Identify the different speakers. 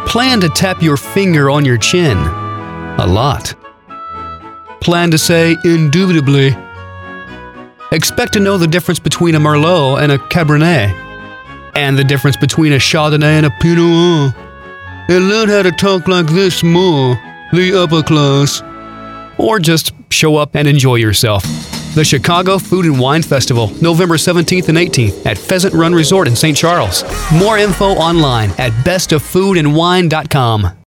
Speaker 1: Plan to tap your finger on your chin a lot. Plan to say indubitably. Expect to know the difference between a Merlot and a Cabernet, and the difference between a Chardonnay and a Pinot Noir. And learn how to talk like this more, the upper class. Or just show up and enjoy yourself. The Chicago Food and Wine Festival, November 17th and 18th at Pheasant Run Resort in St. Charles. More info online at bestoffoodandwine.com.